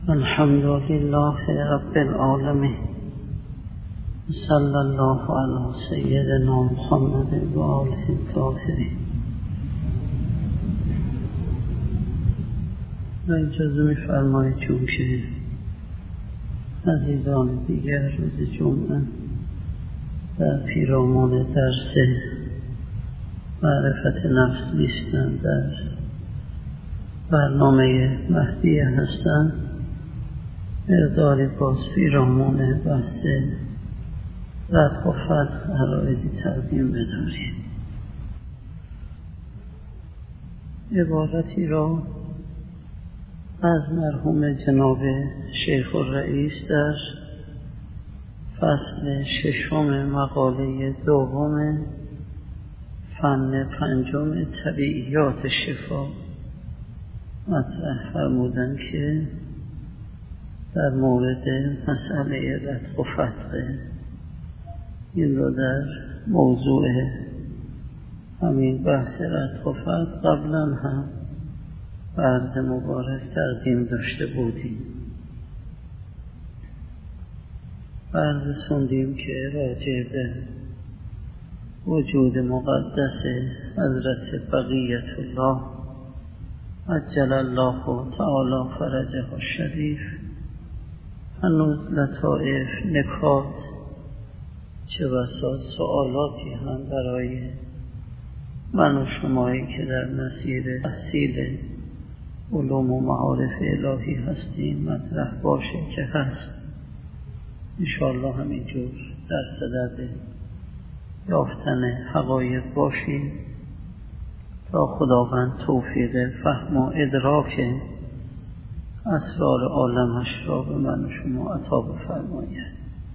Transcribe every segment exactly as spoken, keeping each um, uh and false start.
الحمد لله رب العالمين، صلی الله علی سیدنا محمد و آله الطاهرین. و اجازه می‌فرمایید چون که عزیزان دیگر روز جمعه در پیرامون درس معرفت نفس نیستند، در برنامه مهدیه هستند، مقداری باز پیرامون بحث رد و فتح عرایزی تقدیم بداریم. عبارتی را از مرحوم جناب شیخ الرئیس در فصل ششم مقاله دوم فن پنجم طبیعیات شفا مطرح فرمودن که در مورد مسئله رد و فتح این رو در موضوع همین بحث رد و فتح قبلا هم به عرض مبارک تقدیم داشته بودیم. عرض سندیم که راجع به وجود مقدس حضرت بقیت الله عجل الله تعالی فرجه الشریف هنوز لطائف نکات چه بسا سوالاتی هم برای من و شمایی که در مسیر تحصیل علوم و معارف الهی هستیم مطرح باشه که هست. انشاءالله همینجور در صدد یافتن حقایق باشیم تا خداوند توفیق فهم و ادراک اسرار عالمش را به من و شما عطا بفرماید.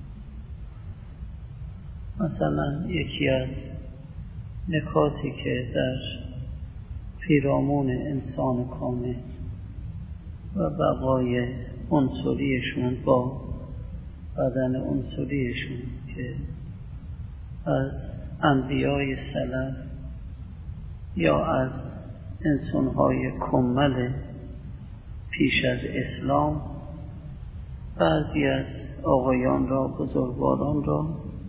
مثلا یکی از نکاتی که در پیرامون انسان کامل و بقای عنصریشون با بدن عنصریشون که از انبیای سلف یا از انسان‌های کمل پیش از اسلام بعضی از آقایان را بزرگواران را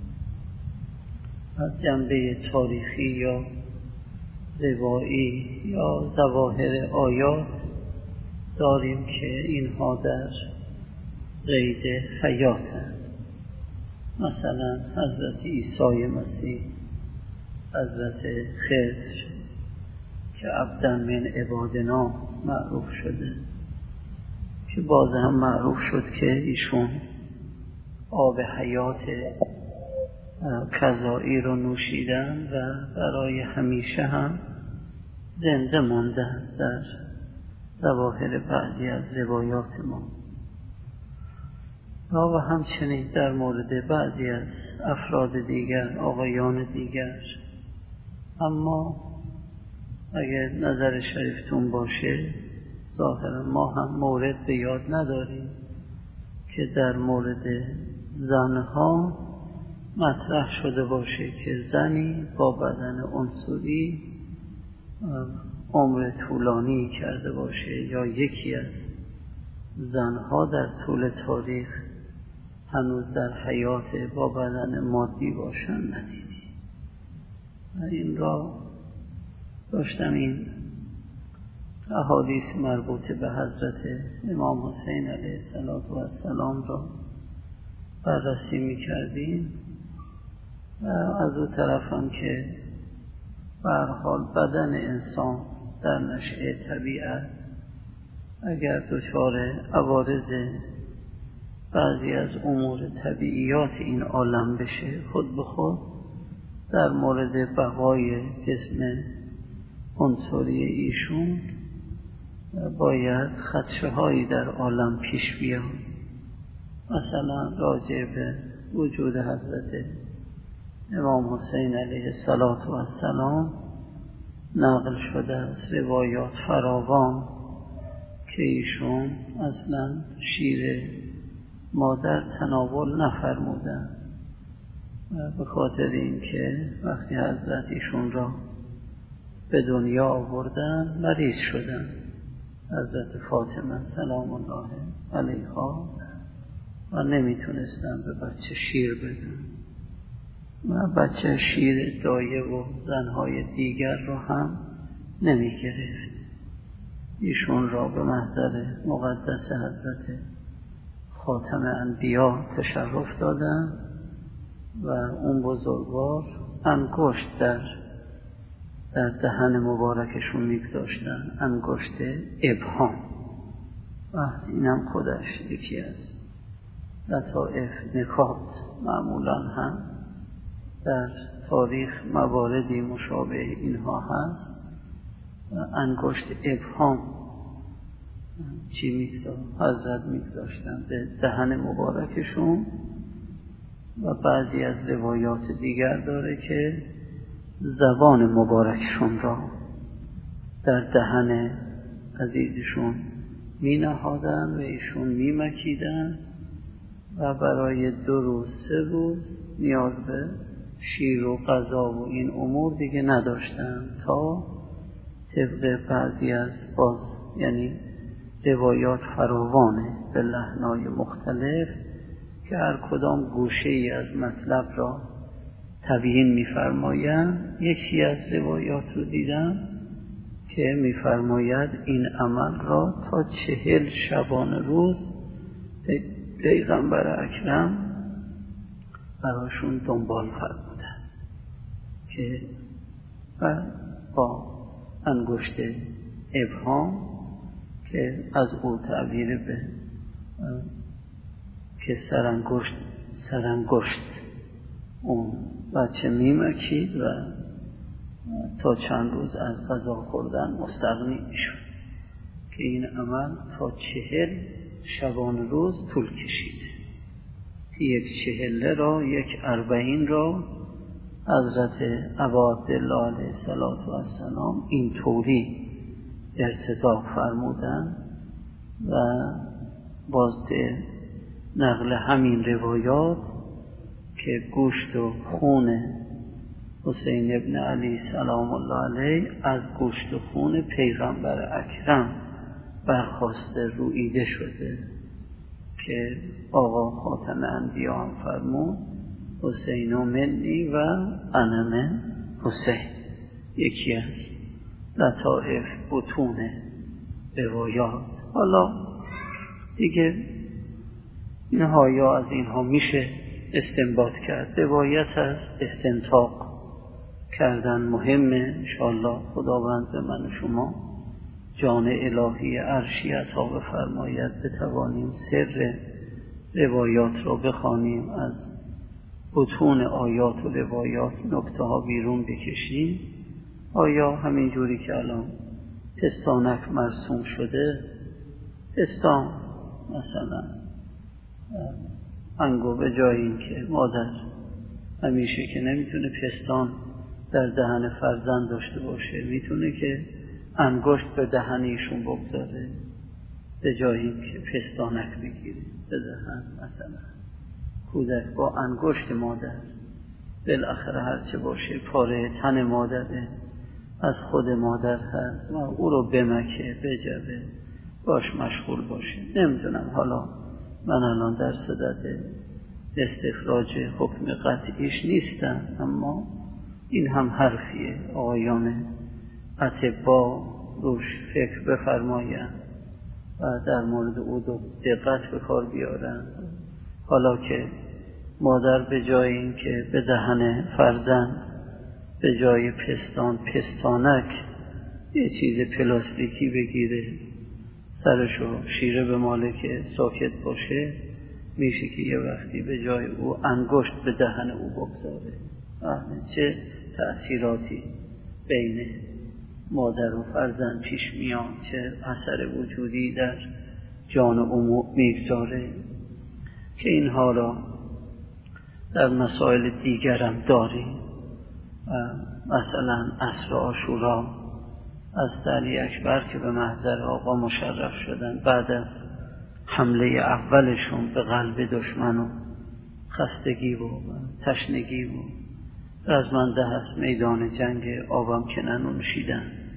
از جنبه تاریخی یا روایی یا ظواهر آیات داریم که اینها در قید حیاتند. مثلا حضرت عیسی مسیح، حضرت خضر که عبداً من عبادنا معروف شده که باز هم معروف شد که ایشون آب حیات کذایی رو نوشیدن و برای همیشه هم زنده موندن در ظواهر بعضی از روایات ما. و همچنین در مورد بعضی از افراد دیگر، آقایان دیگر. اما اگر نظر شریفتون باشه ظاهرا ما هم مورد به یاد نداریم که در مورد زنها مطرح شده باشه که زنی با بدن عنصری عمر طولانی کرده باشه یا یکی از زنها در طول تاریخ هنوز در حیات با بدن مادی باشن ندیدی. این را داشتم این احادیث مربوط به حضرت امام حسین علیه السلام را بررسی می کردیم و از او طرف هم که به هر حال بدن انسان در نشأه طبیعت اگر دچار عوارض بعضی از امور طبیعیات این عالم بشه خود به خود در مورد بقای جسم عنصری ایشون باید خدشه هایی در عالم پیش بیاد. مثلا راجع به وجود حضرت امام حسین علیه السلام نقل شده از روایات فراوان که ایشون اصلا شیر مادر تناول نفرمودن به خاطر این که وقتی حضرت ایشون را به دنیا آوردن مریض شدن حضرت فاطمه سلام الله علیها و نمیتونستن به بچه شیر بدن و بچه شیر دایه و زنهای دیگر رو هم نمی گرفت. ایشون را به محضر مقدس حضرت خاتم انبیا تشرف دادن و اون بزرگوار انگشت در در دهن مبارکشون میگذاشتن، انگشت ابهام. و اینم خودش یکی از لطائف نکات. معمولا هم در تاریخ مواردی مشابه اینها هست. انگشت ابهام چی میگذاشتن؟ حضرت میگذاشتن به دهن مبارکشون. و بعضی از روایات دیگر داره که زبان مبارکشون را در دهن عزیزشون می نهادن و ایشون می مکیدن و برای دو روز سه روز نیاز به شیر و غذا و این امور دیگه نداشتن تا طبق بعضی از باز یعنی روایات فراوانه به لحنای مختلف که هر کدام گوشه ای از مطلب را تبیین می‌فرمایند. یکی از روایات رو دیدم که می‌فرماید این عمل را تا چهل شبانه روز پیغمبر اکرم براشون دنبال فرمودن که با انگشت ابهام که از او تعبیر به که سرانگشت سرانگشت اون بچه میمکید و تا چند روز از غذا خوردن مستغنی میشد که این عمل تا چهل شبانه روز طول کشیده. یک چهله را یک اربعین را حضرت ابا عبدالله علیه السلام این طوری ارتضاع فرمودن و بازده نقل همین روایات که گوشت و خون حسین ابن علی سلام الله علیه از گوشت و خون پیغمبر اکرم برخواسته رویده شده که آقا خاتم انبیا هم فرمود حسین و منی و انا من حسین. یکی از لطائف بطون روایات. حالا دیگه اینها یا از اینها میشه استنباط کرد. روایت از استنطاق کردن مهمه. انشاءالله خداوند به من و شما جان الهی عرشی عطا بفرماید بتوانیم سر روایات را بخوانیم، از بطون آیات و روایات نکته ها بیرون بکشیم. آیا همین جوری که الان پستانک مرسوم شده، پستان مثلا انگو به جای این که مادر همیشه که نمیتونه پستان در دهن فرزند داشته باشه، میتونه که انگشت به دهن ایشون بگذاره به جای این که پستانک بگیره به دهن. مثلا کودک با انگشت مادر بالاخره هرچه باشه پاره تن مادره، از خود مادر هست و او رو بمکه بجبه باش مشغول باشه. نمیدونم، حالا من الان در صدد استخراج حکم قطعیش نیستم، اما این هم حرفیه آقایان اطبا روش فکر بفرماین و در مورد او دقت به کار بیارن. حالا که مادر به جای این که به دهن فرزند به جای پستان پستانک یه چیز پلاستیکی بگیره سرشو شیره به ماله که ساکت باشه، میشه که یه وقتی به جای او انگشت به دهن او بگذاره. چه تأثیراتی بین مادر و فرزند پیش میاد، چه اثر وجودی در جان او میگذاره که اینها را در مسائل دیگرم داریم. مثلا عصر عاشورا از علی اکبر که به محضر آقا مشرف شدن بعد از حمله اولشون به قلب دشمن و خستگی و تشنگی و رزمنده هست میدان جنگ آبم که ننوشیدن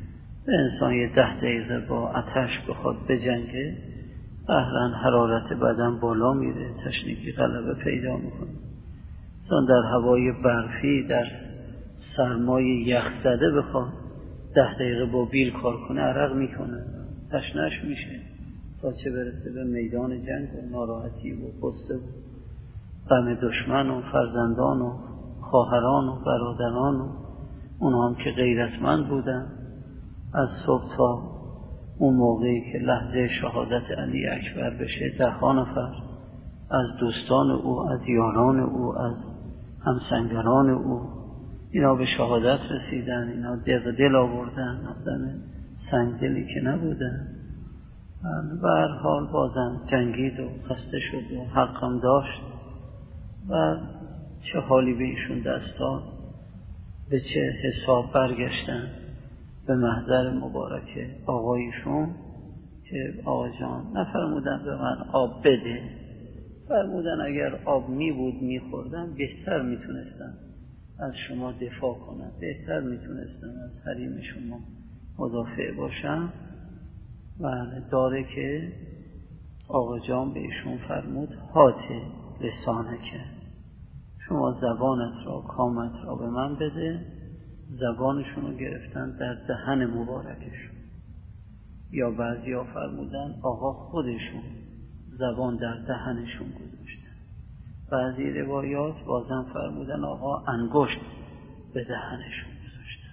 به انسان یه ده دقیقه با آتش بخواد بجنگه، قهرن حرارت بدن بالا میره، تشنگی غلبه پیدا میکنه. انسان در هوای برفی در سرمای یخ زده بخواد ده دقیقه با بیل کار کنه، عرق میکنه، تشنش میشه، تا چه برسه به میدان جنگ و ناراحتی و غصه و غم دشمن و فرزندان و خواهران و برادران و اونها هم که غیرتمند بودن. از صبح تا اون موقعی که لحظه شهادت علی اکبر بشه، ده ها نفر از دوستان او، از یاران او، از همسنگران او، اینا به شهادت رسیدن، اینا دق دل آوردن، آدم سنگدلی که نبودن. به هر حال بازم جنگید و خسته شد و حقم داشت و چه حالی به ایشون دست داد، به چه حساب برگشتن به محضر مبارک آقایشون که آقا جان نفرمودن به من آب بده، فرمودن اگر آب می بود می خوردم بهتر می تونستم از شما دفاع کنم، بهتر می تونستم از حریم شما مدافع باشم. و داره که آقا جان به ایشون فرمود هاته لسانکه، شما زبانت را کامت را به من بده. زبانشون رو گرفتن در دهن مبارکشون، یا بعضی ها فرمودن آقا خودشون زبان در دهنشون گذاشتن. بعضی روایات بازم فرمودن آقا انگشت به دهنشون گذاشتن،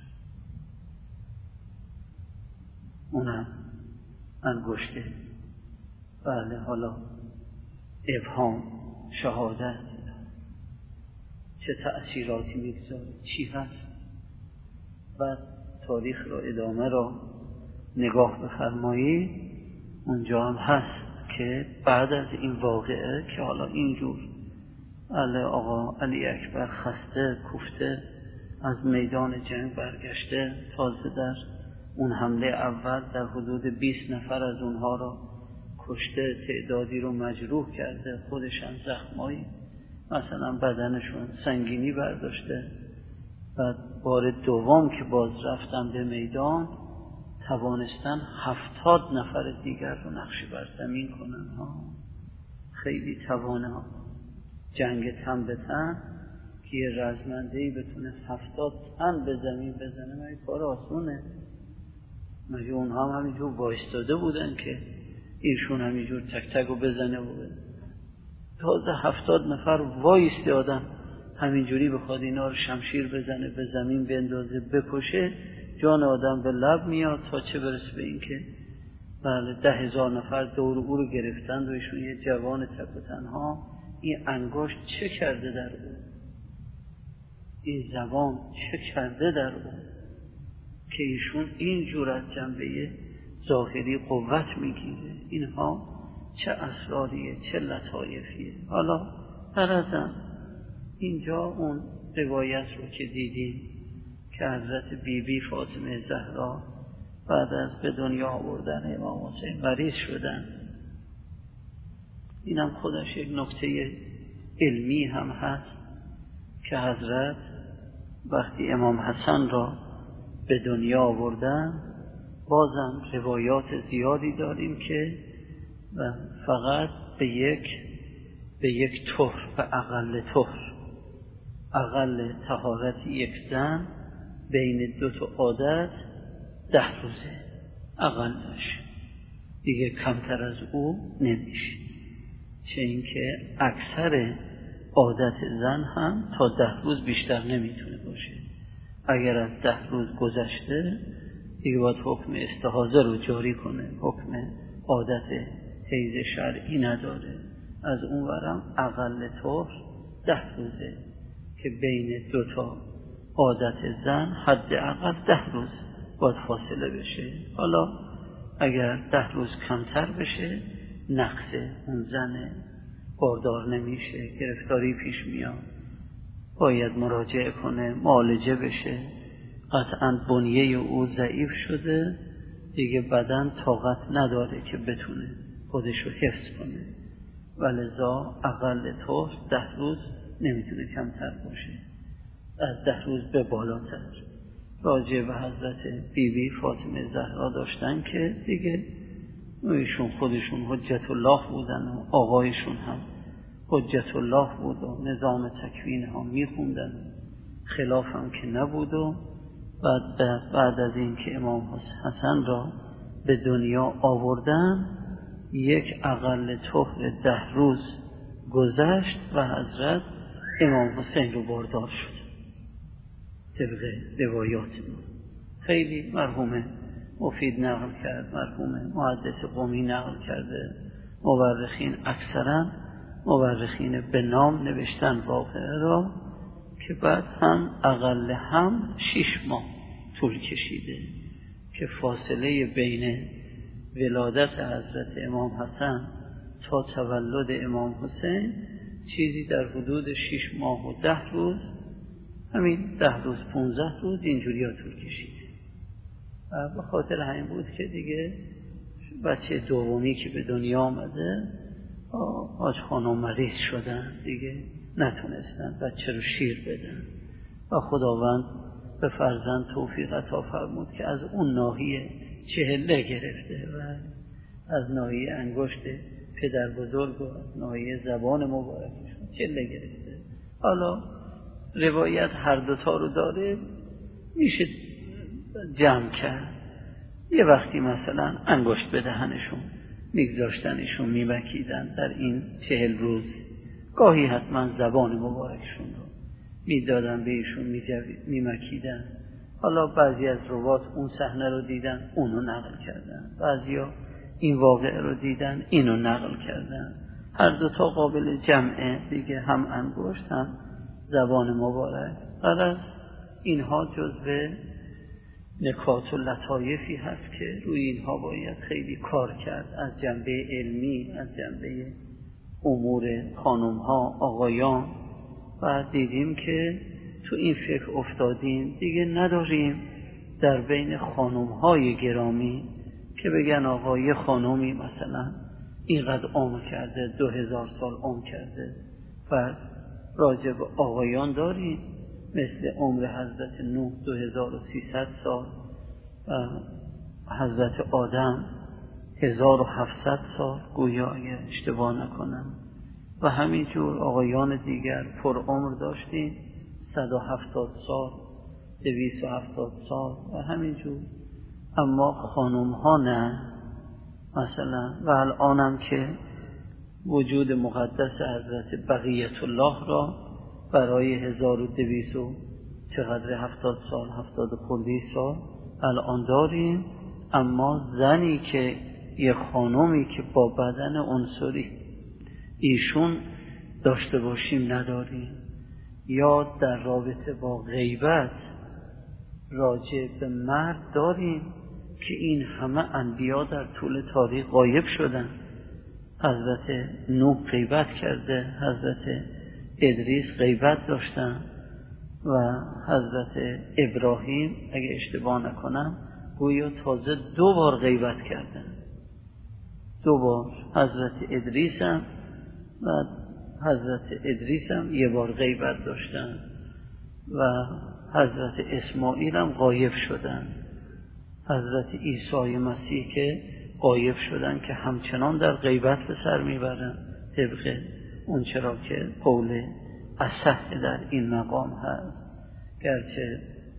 اونم انگشته. بله، حالا ابهام شهادت چه تأثیراتی میگذاره، چی هست؟ بعد تاریخ را ادامه را نگاه بفرمایید، اونجا هم هست که بعد از این واقعه که حالا اینجور علی آقا علی اکبر خسته کوفته از میدان جنگ برگشته، تازه در اون حمله اول در حدود بیست نفر از اونها را کشته، تعدادی رو مجروح کرده، خودش هم زخمایی مثلا بدنشون سنگینی برداشته. بعد بار دوم که باز رفتن به میدان توانستن هفتاد نفر دیگر رو نقش بر زمین کنن ها. خیلی توانه ها. جنگ تن به تن که یه رزمندهی بتونه هفتاد تن به زمین بزنه، مگه کار آسونه؟ مگه اونها هم همینجور وایستاده بودن که ایشون همینجور تک تک رو بزنه بود؟ تازه هفتاد نفر وایسته آدم همینجوری بخواد اینا رو شمشیر بزنه، به زمین بندازه، بکشه، جان آدم به لب میاد، تا چه برسه به این که بله ده هزار نفر دور او رو گرفتند و ایشون یه جوان تک و تنها. این انگشت چه کرده در او؟ این زبان چه کرده در او که ایشون اینجور از جنبه ظاهری قوت میگیره؟ اینها چه اسراریه، چه لطایفیه. حالا برازم اینجا اون روایت رو که دیدیم که حضرت بی بی فاطمه زهرا بعد از به دنیا آوردن امام حسین مریض شدن، اینم خودش یک نکته علمی هم هست که حضرت وقتی امام حسن را به دنیا آوردن، بازم روایات زیادی داریم که فقط به یک به یک طهر، به اقل طهر، اقل طهارت یک زن بین دو تا عادت ده روزه اقلش، دیگه کمتر از او نمیشه. چه اینکه اکثر عادت زن هم تا ده روز بیشتر نمیتونه باشه. اگر از ده روز گذشته دیگه باید حکم استحاضه رو جاری کنه، حکم عادت حیض شرعی نداره. از اون ورم اقل طهر ده روزه که بین دوتا عادت زن حد اقل ده روز باید فاصله بشه. حالا اگر ده روز کمتر بشه نقص اون زن باردار نمیشه، گرفتاری پیش میاد، باید مراجعه کنه، معالجه بشه. قطعا بنیه او ضعیف شده، دیگه بدن طاقت نداره که بتونه خودشو حفظ کنه، ولذا اقل طهر ده روز نمیتونه کمتر باشه، از ده روز به بالاتر. راجع به حضرت بی بی فاطمه زهرا داشتن که دیگه ایشون خودشون حجت الله بودن و آقایشون هم حجت الله بود و نظام تکوین ها میخوندن، خلاف هم که نبود. و بعد, بعد از این که امام حسن را به دنیا آوردن یک اقل طهر ده روز گذشت و حضرت امام حسین رو باردار شد طبق روایات ما. خیلی مرحوم مفید نقل کرد، مرحوم محدث قمی نقل کرده، مورخین اکثرا مورخین به نام نوشتن واقعه را که بعد هم اقل هم شش ماه طول کشیده که فاصله بین ولادت حضرت امام حسن تا تولد امام حسین چیزی در حدود شش ماه و ده روز، همین ده روز پونزده روز اینجوری ها طول کشیده. به خاطر همین بود که دیگه بچه دومی که به دنیا آمده حاج خانم مریض شدن، دیگه نتونستن بچه رو شیر بدن و خداوند به فرزند توفیق عطا فرمود که از اون ناحیه چهله گرفته و از ناحیه انگشت پدر بزرگ و از ناحیه زبان مبارکشون چهله گرفته. حالا روایت هر دوتا رو داره، میشه جمع کرد. یه وقتی مثلا انگشت به دهنشون میگذاشتنشون میمکیدن در این چهل روز، گاهی حتما زبان مبارکشون رو میدادن به ایشون میمکیدن. حالا بعضی از روات اون صحنه رو دیدن اونو نقل کردن، بعضیا این واقعه رو دیدن اینو نقل کردن. هر دوتا قابل جمعه دیگه، هم انگشت هم زبان مبارک. غرض اینها جزء نکات و لطایفی هست که روی اینها باید خیلی کار کرد از جنبه علمی، از جنبه امور خانم ها آقایان. و دیدیم که تو این فکر افتادیم دیگه نداریم در بین خانم های گرامی که بگن آقای خانمی مثلا اینقدر عمر کرده، دو هزار سال عمر کرده، پس راجع به آقایان داریم مثل عمر حضرت نوح دو هزار و سیصد سال و حضرت آدم هزار و هفتصد سال گویا اگر اشتباه نکنم، و همینجور آقایان دیگر پر عمر داشتیم صد و هفتاد سال، دویست و هفتاد سال و همینجور. اما خانم ها نه. مثلا و الانم که وجود مقدس حضرت بقیت الله را برای هزار و دویست و چقدر هفتاد سال، هفتاد و خردی سال الان داریم، اما زنی که یه خانومی که با بدن عنصری ایشون داشته باشیم نداریم. یا در رابطه با غیبت راجع به مرد داریم که این همه انبیا در طول تاریخ غایب شدن. حضرت نوح غیبت کرده، حضرت ادریس غیبت داشتن و حضرت ابراهیم اگه اشتباه نکنم گویا تازه دو بار غیبت کردن. دو بار حضرت ادریس هم و حضرت ادریس هم یه بار غیبت داشتن و حضرت اسماعیل هم غایب شدن. حضرت عیسی مسیح که غایب شدن که همچنان در غیبت به سر میبرن طبق اون چرا که قول اصح در این مقام هست. گرچه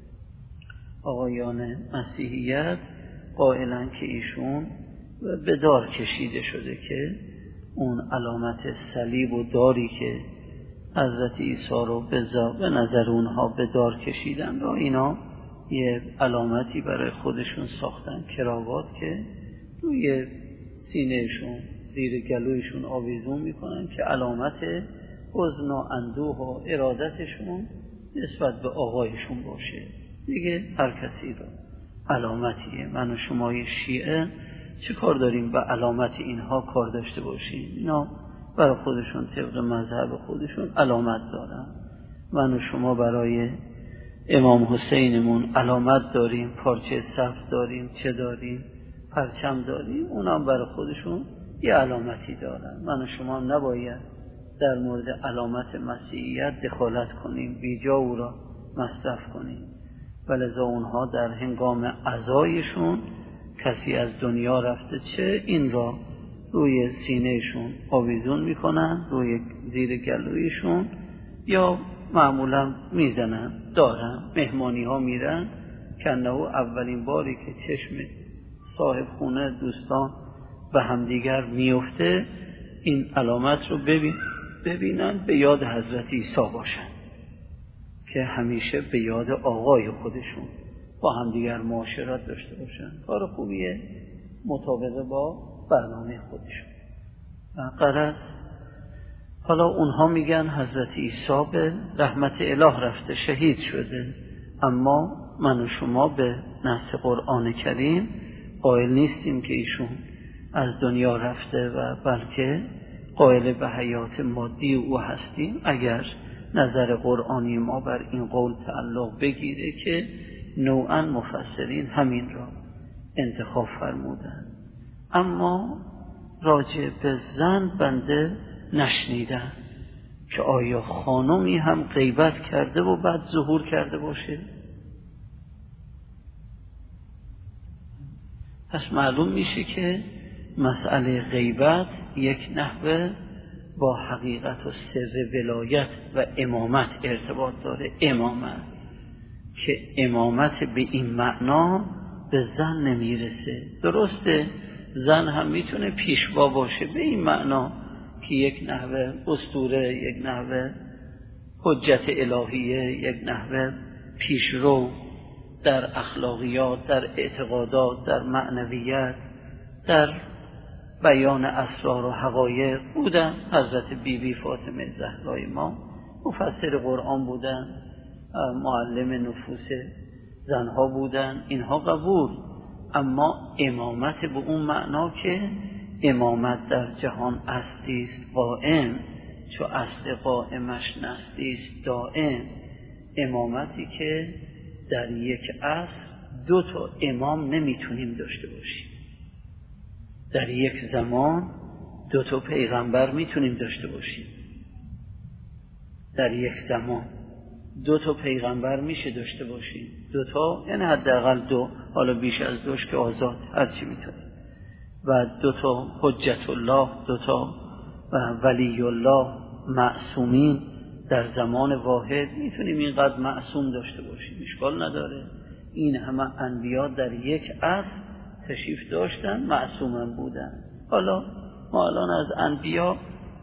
آقایان مسیحیت قائلن که ایشون به دار کشیده شده که اون علامت صلیب و داری که حضرت عیسی رو به نظر اونها به دار کشیدن و اینا یه علامتی برای خودشون ساختن، کراوات که روی سینهشون زیر گلویشون آویزون میکنن که علامت حزن و اندوه و ارادتشون نسبت به آقایشون باشه. دیگه هر کسی رو علامتیه. من و شمای شیعه چه کار داریم به علامت اینها کار داشته باشیم؟ اینا برای خودشون طبق مذهب خودشون علامت دارن. من و شما برای امام حسینمون علامت داریم، پارچه سبز داریم، چه داریم، پرچم داریم، اونا هم برای خودشون یه علامتی دارن. من و شما هم نباید در مورد علامت مسیحیت دخالت کنیم، بیجا او را مصرف کنیم. ولذا اونها در هنگام عزایشون کسی از دنیا رفته چه این را روی سینهشون آویزون میکنن، روی زیر گلویشون، یا معمولا میزنن دارن. مهمانی ها میرن کنه اولین باری که چشم صاحب خونه دوستان به همدیگر میفته این علامت رو ببین ببینن به یاد حضرت عیسی باشن که همیشه به یاد آقای خودشون با همدیگر معاشرت داشته باشن. کار خوبیه مطابق با برنامه خودشون. غرض حالا اونها میگن حضرت عیسی به رحمت اله رفته، شهید شده، اما من و شما به نص قرآن کریم قائل نیستیم که ایشون از دنیا رفته و بلکه قائل به حیات مادی او هستیم. اگر نظر قرآنی ما بر این قول تعلق بگیره که نوعا مفسرین همین را انتخاب فرمودن، اما راجع به زن بنده نشنیدم که آیا خانمی هم غیبت کرده و بعد ظهور کرده باشه. پس معلوم میشه که مسئله غیبت یک نحوه با حقیقت و سر ولایت و امامت ارتباط داره. امامت که امامت به این معنا به زن نمیرسه. درسته زن هم میتونه پیشوا باشه به این معنا که یک نحوه اسطوره، یک نحوه حجت الهیه، یک نحوه پیشرو در اخلاقیات، در اعتقادات، در معنویت، در بیان اسرار و حقایق بودن. حضرت بی بی فاطمه زهرای ما مفسر قرآن بودن، معلم نفوس زنها بودن، اینها قبول. اما امامت به اون معنا که امامت در جهان اصلیست قائم، چو اصل قائمش نسلیست دائم. امامتی که در یک عصر دو تا امام نمیتونیم داشته باشیم، در یک زمان دو تا پیغمبر میتونیم داشته باشیم، در یک زمان دو تا پیغمبر میشه داشته باشیم، دو تا یعنی حداقل دو، حالا بیش از دوش که آزاد هر چی میتونیم، و دو تا حجت الله، دو تا ولی الله معصومین در زمان واحد میتونیم اینقدر معصوم داشته باشیم، اشکال نداره. این همه انبیا در یک عصر تشریف داشتن، معصوم بودن. حالا ما الان از انبیا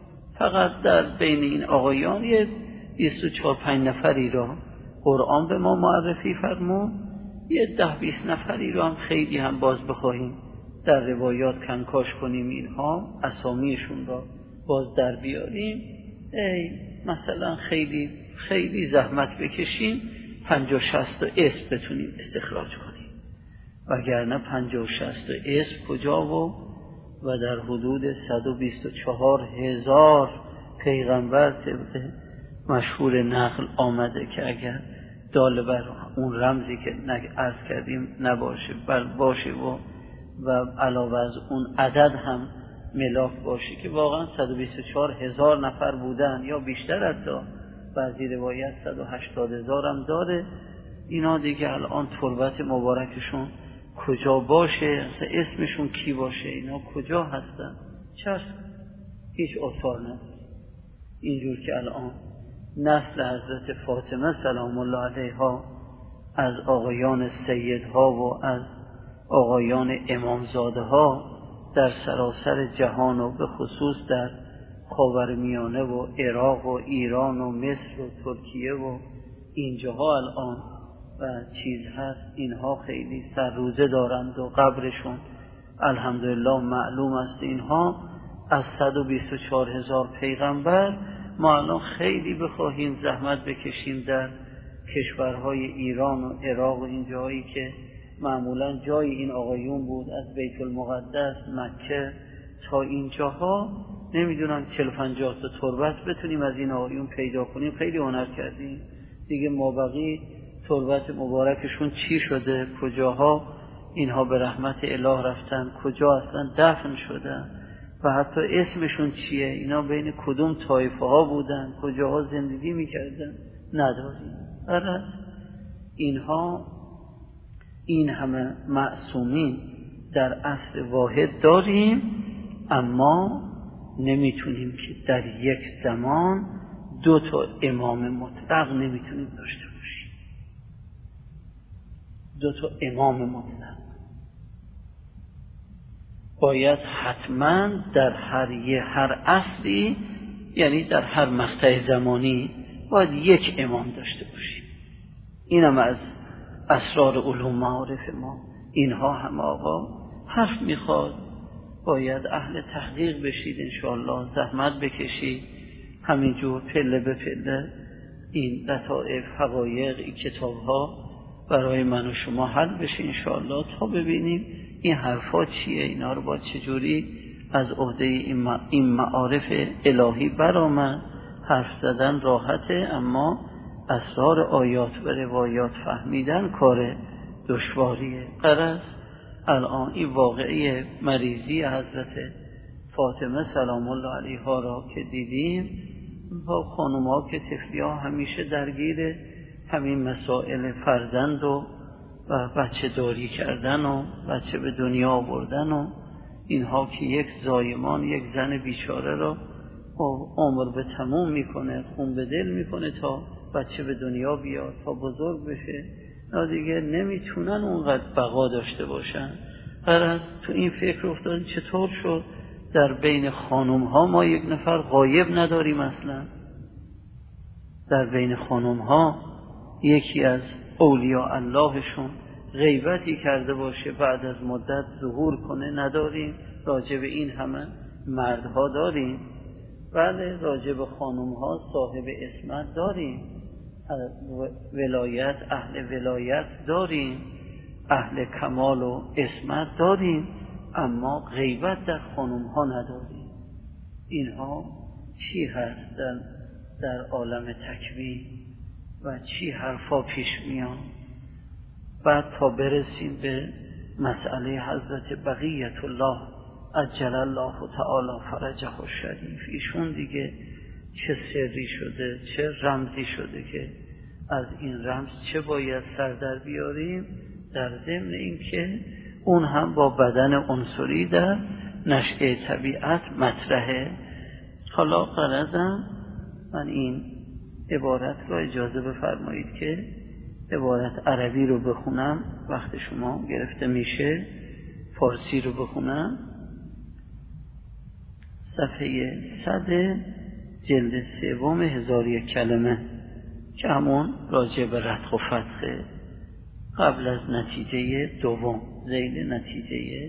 فقط در بین این آقایان یه بیست و چهار پنج نفری را قرآن به ما معرفی فرمود، یه ده بیست نفری را هم خیلی هم باز بخواهیم در روایات کنکاش کنیم، اینها اسامیشون را باز در بیاریم، ای مثلا خیلی خیلی زحمت بکشیم پنجاه شصت تا اسم بتونیم استخراج کنیم، وگرنه پنجاه شصت تا اسم کجا و و در حدود صد و بیست و چهار هزار پیغمبر طبق مشهور نقل آمده که اگر دال بر اون رمزی که عرض کردیم نباشه بل باشه و و علاوه از اون عدد هم ملاک باشه که واقعا صد و بیست و چهار هزار نفر بودن یا بیشتر، حتی بعضی روایت صد و هشتاد هزار هم داره. اینا دیگه الان تربت مبارکشون کجا باشه، اصلا اسمشون کی باشه، اینا کجا هستن، چرس هیچ آثار نداره. اینجور که الان نسل حضرت فاطمه سلام الله علیها از آقایان سیدها و از آقایان امامزاده ها در سراسر جهان و به خصوص در خاورمیانه و عراق و ایران و مصر و ترکیه و اینجاها الان و چیز هست، اینها خیلی سر روزه دارند و قبرشون الحمدلله معلوم است. اینها از صد و بیست و چهار هزار پیغمبر ما الان خیلی بخواهیم زحمت بکشیم در کشورهای ایران و عراق و این جایی که معمولا جای این آقایون بود، از بیت المقدس مکه تا اینجاها نمیدونم چهل پنجاه تا تربت بتونیم از این آقایون پیدا کنیم، خیلی هنر کردیم دیگه. مابقی تربت مبارکشون چی شده، کجاها اینها به رحمت اله رفتن، کجا اصلا دفن شدن و حتی اسمشون چیه، اینا بین کدوم طایفه ها بودن، کجاها زندگی میکردن نداریم. برای اینها این همه معصومین در عصر واحد داریم، اما نمیتونیم که در یک زمان دو تا امام مطلق نمیتونیم داشته باشیم. دو تا امام مطلق باید حتما در هر یه هر عصری، یعنی در هر مقطع زمانی باید یک امام داشته باشیم. این هم از اسرار علوم معارف ما. اینها هم آقا حرف میخواد، باید اهل تحقیق بشید، انشاءالله زحمت بکشید، همینجور پله به پله این لطائف حقایق این کتاب ها برای من و شما حل بشه انشاءالله، تا ببینیم این حرفا چیه، اینا رو با چجوری از عهده این معارف الهی برآمد. حرف زدن راحته، اما اسرار آیات و روایات فهمیدن کار دشواریه. غرض الان این واقعی مریضی حضرت فاطمه سلام الله علیها را که دیدیم، با خانم ها که طفلی ها همیشه درگیر همین مسائل فرزند و و بچه داری کردن و بچه به دنیا آوردن و اینها، که یک زایمان یک زن بیچاره را عمر به تموم میکنه، خون به دل میکنه تا بچه به دنیا بیاد، تا بزرگ بشه، نه دیگه نمیتونن اونقدر بقا داشته باشن. غرض تو این فکر افتادن چطور شد در بین خانم ها ما یک نفر غایب نداریم، اصلا در بین خانم ها یکی از اولیاء اللهشون غیبتی کرده باشه بعد از مدت ظهور کنه نداریم. راجب این همه مردها داریم، بله راجب خانم ها صاحب اسمت داریم، ولایت اهل ولایت داریم، اهل کمال و اسمت داریم، اما غیبت در خانم ها نداریم. اینها چی هست در, در عالم تکوین و چی حرفا پیش میان. بعد تا برسیم به مسئله حضرت بقیت الله عجل الله تعالی فرجه الشریف، ایشون دیگه چه سری شده، چه رمزی شده که از این رمز چه باید سر در بیاریم، در ضمن این که اون هم با بدن عنصری در نشأه طبیعت مطرحه. حالا غرضم من این عبارت را اجازه بفرمایید که عبارت عربی رو بخونم، وقت شما گرفته میشه فارسی رو بخونم. صفحه صد جلد سوم هزار یک کلمه که همون راجع به رتق و فتقه، قبل از نتیجه دوم، ذیل نتیجه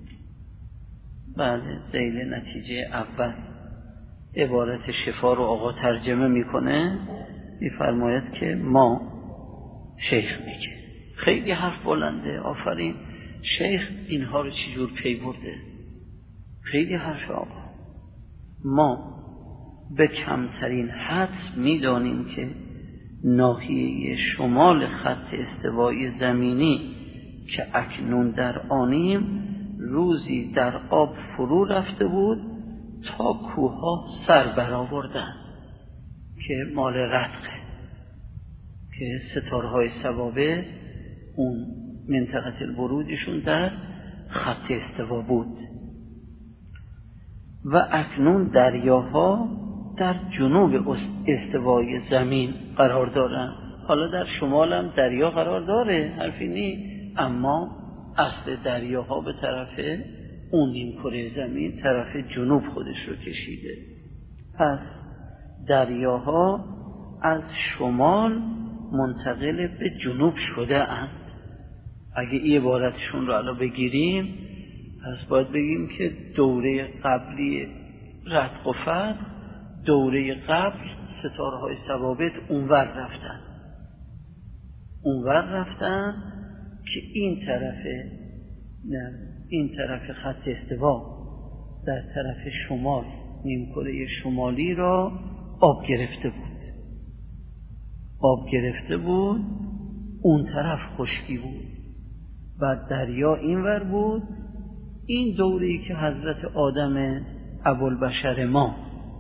بله ذیل نتیجه اول. عبارت شفا رو آقا ترجمه میکنه، میفرماید که ما، شیخ میگه خیلی حرف بلنده، آفرین شیخ اینها رو چجور پی برده، خیلی حرف آقا. ما به کمترین حدس میدانیم که ناحیه شمال خط استوایی زمینی که اکنون در آنیم روزی در آب فرو رفته بود تا کوها سر برآوردن، که مال رتقه، که ستارهای سبابه اون منطقه البروجشون در خط استوا بود. و اکنون دریاها در جنوب استوای زمین قرار دارن. حالا در شمال هم دریا قرار داره، حرفی نی، اما اصل دریاها به طرف اون نیم کره زمین، طرف جنوب خودش رو کشیده. پس دریاها از شمال منتقل به جنوب شده اند. اگه این عبارتشون رو الان بگیریم، پس باید بگیم که دوره قبلی رتق و فتق، دوره قبل ستارهای ثوابت اونور رفتن اونور رفتن که این طرف نه این طرف خط استوا در طرف شمال، نیم کره شمالی را آب گرفته بود آب گرفته بود اون طرف خشکی بود، بعد دریا اینور بود. این دوره‌ای که حضرت آدم ابوالبشر ما،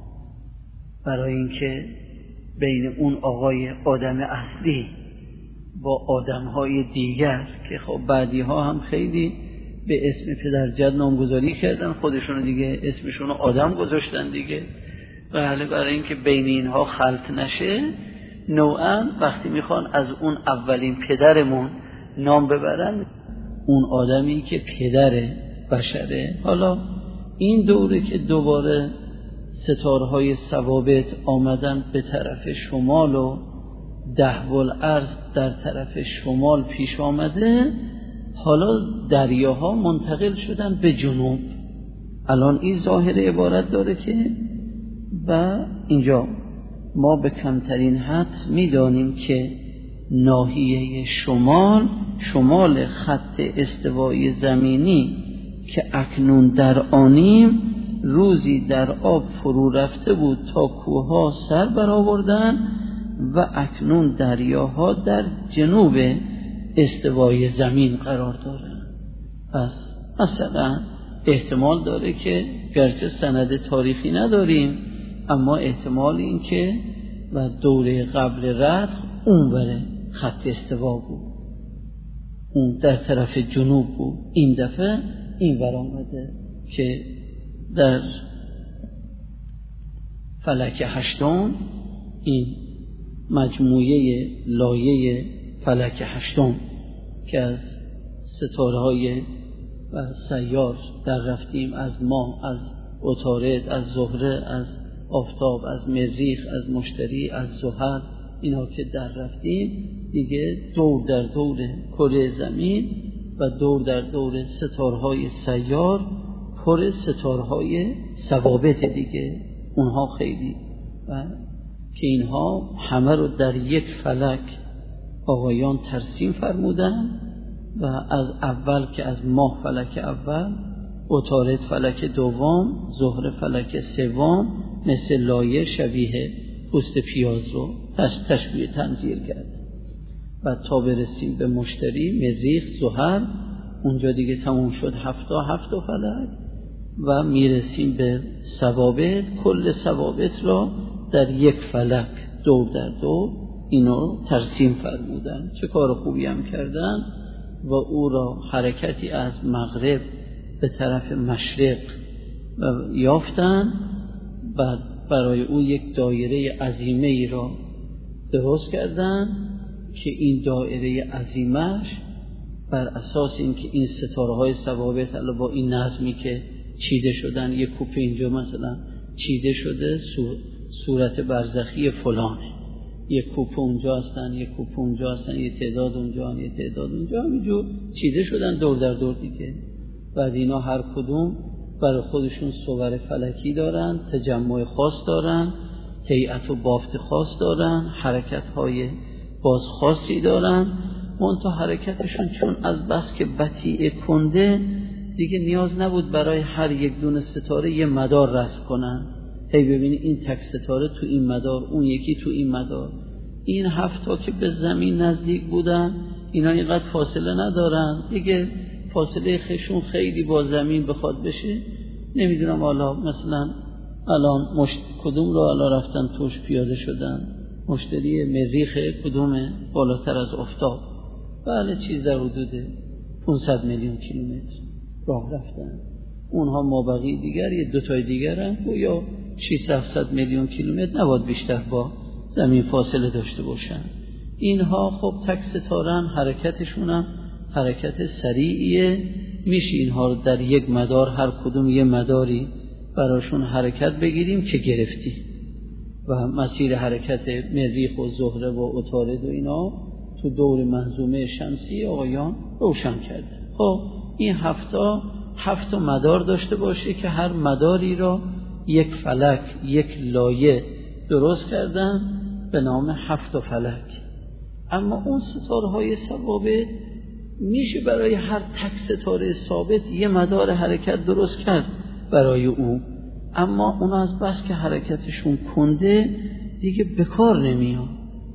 برای اینکه بین اون آقای آدم اصلی با آدم‌های دیگر که خب بعدی‌ها هم خیلی به اسم پدر جد نامگذاری کردن، خودشونو دیگه اسمشونو آدم گذاشتن دیگه. بله، برای اینکه بین اینها خلط نشه نوعا وقتی میخوان از اون اولین پدرمون نام ببرن، اون آدمی که پدر بشره. حالا این دوره که دوباره ستارهای ثوابت آمدن به طرف شمال و دهو الارض در طرف شمال پیش آمده، حالا دریاها منتقل شدن به جنوب. الان این ظاهر عبارت داره که و اینجا ما به کمترین حد میدانیم که ناحیه شمال، شمال خط استوایی زمینی که اکنون در آنیم، روزی در آب فرو رفته بود تا کوهها سر برآوردن و اکنون دریاها در جنوب استوای زمین قرار دارن. پس مثلا احتمال داره که گرچه سند تاریخی نداریم، اما احتمال این که و دوره قبل رد اون بره خط استوا بود، اون در طرف جنوب بود، این دفعه این ور آمده که در فلک هشتم، این مجموعه لایه فلک هشتم که از ستاره‌های و سیار در رفتیم، از ماه، از عطارد، از زهره، از آفتاب، از مریخ، از مشتری، از زحل، اینا که در رفتیم دیگه دور در دور کره زمین و دور در دور ستارهای سیار پر ستارهای ثوابت دیگه، اونها خیلی و که اینها همه رو در یک فلک آقایان ترسیم فرمودن و از اول که از ماه فلک اول، عطارد فلک دوم، زهره فلک سوم، مثل لایه شبیه پوست پیاز رو تشبیه تنظیر کرد و تا برسیم به مشتری، مریخ، زحل، اونجا دیگه تموم شد هفتا هفتا فلک و میرسیم به ثوابت. کل ثوابت را در یک فلک دور در دور اینو ترسیم فرمودن. چه کار خوبی هم کردن و او را حرکتی از مغرب به طرف مشرق یافتن و برای او یک دایره عظیمه ای را درست کردن که این دایره عظیمش بر اساس اینکه این ستاره های ثوابت علاوه با این نظمی که چیده شدن، یک کوپه اینجا مثلا چیده شده صورت برزخی فلانه، یک کوپه اونجا هستن، یک کوپه اونجا هستن، یک تعداد اونجا هستن، یک تعداد اونجا، همینجور چیده شدن دور در دور دیگه. بعد اینا هر کدوم برای خودشون صور فلکی دارن، تجمع خاص دارن، هیئت و بافت خاص دارن، حرکت‌های باز خاصی دارن. منتها حرکتشون چون از بس که بطیء کنده دیگه نیاز نبود برای هر یک دونه ستاره یه مدار رسم کنن. هی ببینی این تک ستاره تو این مدار، اون یکی تو این مدار. این هفتا که به زمین نزدیک بودن، اینا اینقدر فاصله ندارن دیگه، فاصله خشون خیلی با زمین بخواد بشه. نمیدونم حالا مثلا الان مشت... کدوم رو الان رفتن توش پیاده شدن، مشتری مریخ کدومه بالاتر از آفتاب؟ بله چیز در حدود پانصد میلیون کیلومتر راه رفتن. اونها مابقی دیگر یه دوتای دیگر هم یا ششصد هفتصد میلیون کیلومتر نباید بیشتر با زمین فاصله داشته باشن. اینها خب تک ستارن، حرکتشون هم حرکت سریعیه، میشه اینها رو در یک مدار هر کدوم یه مداری براشون حرکت بگیریم که گرفتی و مسیر حرکت مریخ و زهره و عطارد و اینا تو دور منظومه شمسی آقایان روشن کرده. خب این هفتا هفتا مدار داشته باشه که هر مداری را یک فلک، یک لایه درست کردن به نام هفت فلک. اما اون ستارهای ثوابت میشه برای هر تک ستاره ثابت یه مدار حرکت درست کرد برای اون، اما اون از بس که حرکتشون کنده دیگه بکار نمیاد.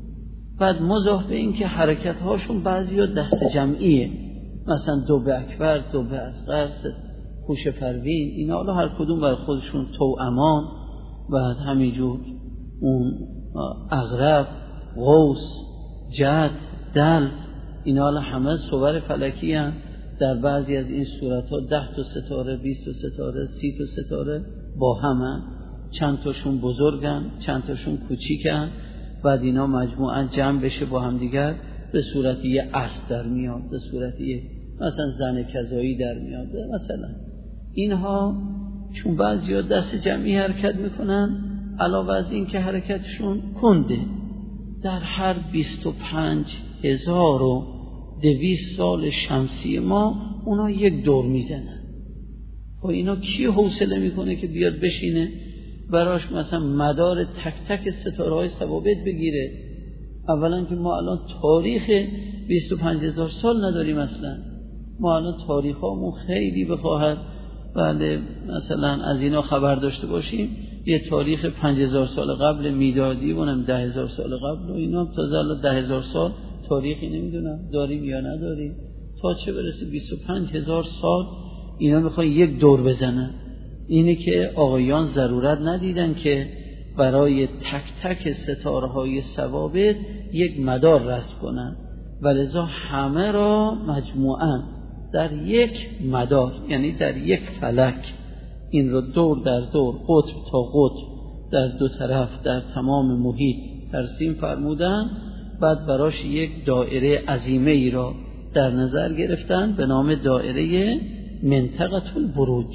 بعد مضاف به این که حرکتهاشون بعضیا دست جمعیه، مثلا دو به اکبر، دو به اصغر، خوش پروین، اینا حالا هر کدوم برای خودشون توامان. بعد همینجور اون عقرب، قوس، جد، دل، اینا همه صور فلکی هستند. در بعضی از این صورت ها ده تا ستاره، بیست تا ستاره، سی تا ستاره با هم، چند تاشون بزرگن چند تاشون کوچیکن، بعد اینا مجموعاً جمع بشه با هم دیگر به صورت یه اسب در میاد، به صورت یه مثلا زن کذایی در میاد. مثلا اینها چون بعضیا دست جمعی حرکت میکنن، علاوه از این که حرکتشون کنده، در هر بیست و پنج هزار و دویست سال شمسی ما اونا یک دور میزنن. و اینا کی حوصله میکنه که بیاد بشینه براش مثلا مدار تک تک ستاره های ثوابت بگیره؟ اولا که ما الان تاریخ بیست و پنج هزار سال نداریم، اصلا ما الان تاریخ هامون خیلی بخواهد بله مثلا از اینا خبر داشته باشیم، یه تاریخ پنج هزار سال قبل میلادی و ده هزار سال قبل و اینا تازه الان ده هزار سال تاریخی نمیدونم داریم یا نداریم، تا چه برسه بیست و پنج هزار سال اینا میخوان یک دور بزنن. اینه که آقایان ضرورت ندیدن که برای تک تک ستاره های ثوابت یک مدار رسم کنن، ولذا همه را مجموعاً در یک مدار، یعنی در یک فلک، این رو دور در دور، قطب تا قطب در دو طرف در تمام محیط ترسیم فرمودن. بعد براش یک دایره عظیمه ای را در نظر گرفتن به نام دایره منطقه البروج.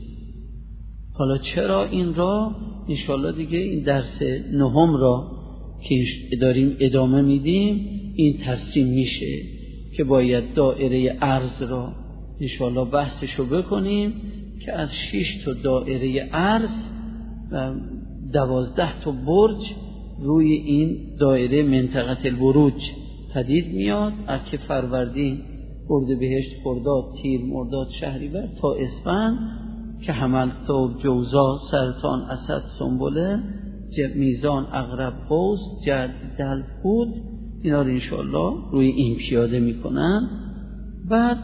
حالا چرا این را انشاءالله دیگه این درس نهم را که داریم ادامه میدیم این ترسیم میشه که باید دایره عرض را انشاءالله بحثشو بکنیم که از شش تا دایره عرض و دوازده تا برج روی این دایره منطقه البروج پدید میاد، از که فروردین، اردیبهشت، خرداد، تیر، مرداد، شهریور تا اسفند که حمل، ثور، جوزا، سرطان، اسد، سنبله، میزان، عقرب، قوس، جد، دلو، هود، اینا رو انشاءالله روی این پیاده میکنن. بعد